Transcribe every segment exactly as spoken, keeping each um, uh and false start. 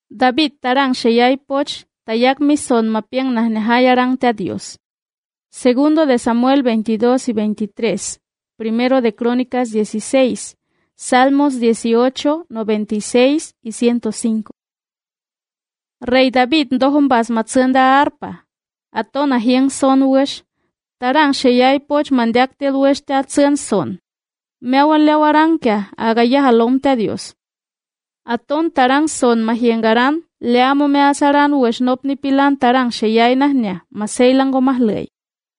David tarang sheyay poch, tayak mison mapiang nahnehayarang te Dios. Segundo de Samuel veintidós y veintitrés. Primero de Crónicas dieciséis. Salmos dieciocho, noventa y seis y ciento cinco. Rey David ndohumbas matsenda arpa. Atona hien son wesh. Tarang sheyay poch mandiak tel wesh te atsen son. Meawan lewarangkia agaya halom te Dios. Aton tarang son mahiengaran, leamo me asaran wesh nopni pilan tarang sheyay nahnya, maseilang gomahlay.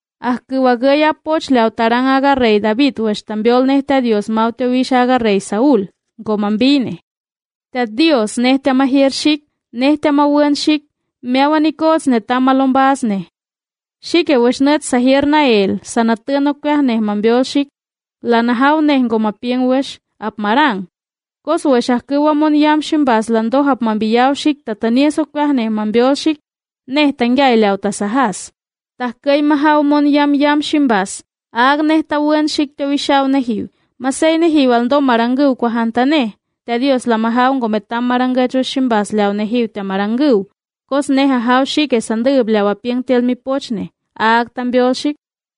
Ahkuwagaya poch leau tarang aga rey David wesh tambiol nehte Dios maute wish aga rey Saúl, gomambine. Te Dios nehte mahiershik, nehte mawenshik, meawanikos netamalombasne. Shike wesh net sahir na el, sanatano kweh neh mambiolshik, lanahaw neh gomapien wesh, apmarang. Kos wesh ahkuwa mon yamshin bas lando hap mambiyawshik tatanieso kweh neh mambiolshik, neh tangyay leau tasahas. Tahkay mahaw mon yam yam shimbas, ag neh tawenshik te wishaw nehiw, masay nehiw aldo maranguw kwa hantane, te Dios la mahaw ngometam marangacho shimbas leau nehiw te maranguw, kos neh ahaw shik esandub leau apieng tel mi pochne, ag tambiol shik.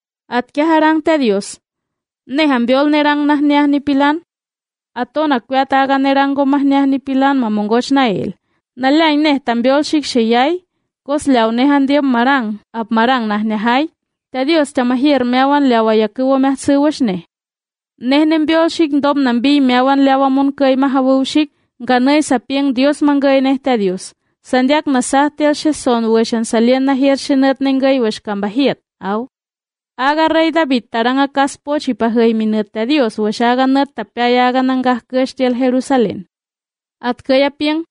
At kiaharang te Dios, neh ambiol nerang nah niah ni pilan, aton akwet aga nerang gomah niah ni pilan mamongoch na el, nalyay neh tambiol shik sheyay, kos leau nehan diab marang, ap marang nah nehay, te Dios tamahir meawan leau ayakuwa mehtsiwish ne. Neh nembiol shik ndob nambi meawan leau amon kay mahawu shik, ganay sa pieng Dios manggay neh te Dios. Sandiak nasah tel sheson wishan salien nahir shinat nengay wish kambahit, aw. Aga rey David tarang akas pochi pahay minut te Dios wish aga nat tapya aga nanggah kesh tel Jerusalén. At kaya pieng,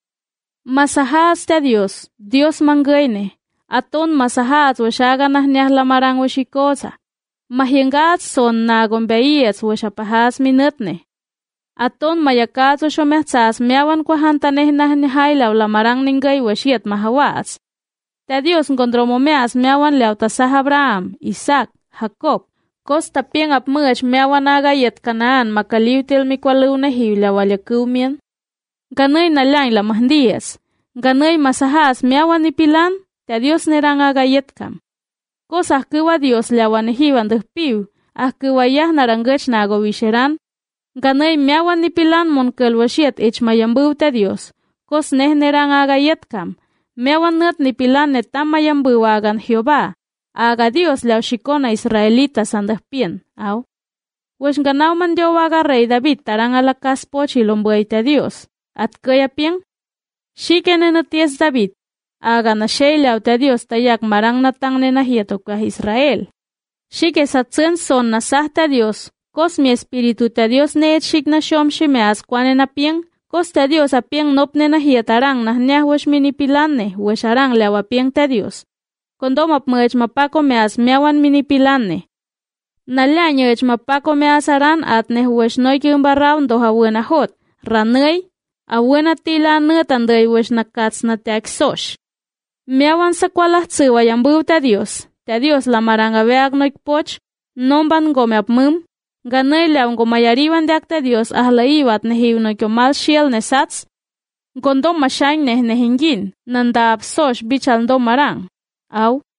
masahas te Dios, Dios manggayne, aton masahas washaga nah niah lamarang washikosa, mahiengat son nagon beiyets washapahas minutne. Aton mayakats washomehtsas meawan kwa hantaneh nah nihaylaw lamarang ninggay washiet mahawas. Te Dios ngondromomeas meawan leau tasah Abraham, Isaac, Jacob, kos tapieng apmuch meawan aga yet Kanaan makaliw tel mikwaluw nehiw leau alyakuw mien. Ganay nalang lamahdias, ganay masahas meawan ipilan, te Dios nerang agayet kam. Kos ahkuwa Dios leawan nehiwan dehpiw, ahkuwa yah naranggech nago wisheran, ganay meawan ipilan mon kelwashiet ich mayambuw te Dios, kos neh nerang agayet kam, meawan net nipilan netam mayambuw agan Jehová, aga Dios leau shikona Israelitas andehpien, aw. Wesh ganaw man dio aga rey David tarang alakas pochi lombuay te Dios. At kaya pieng, shiken en ties David, aga na sheylaw te Dios tayak marang natang nenahieto kwa Israel. Shike sa tsen son nasah te Dios, kos mi espiritu te Dios neet shik na shom shimeas kwane na pieng, kos te Dios a pieng nop nenahietarang nah niah wesh minipilanne, wesh arang leaw a pieng te Dios. Kondom ap mech mapako meas meawan minipilanne. Nalya ech mapako meas aran at neh wesh noy kiumbarraw ndoha wena hot, ranay, awena tila nut anday wesh nakats na te aksosh. Meawan sa kwalah tsiwa yambuw te Dios, te Dios la maranga veag noik poch, nomban gome apmum, ganay leaw ngomayariwan deak te Dios ahlaiwat nehiw noik yomal shiel nesats, gondom masyang neh nehingin, nanda apsosh bichal ndo marang, aw.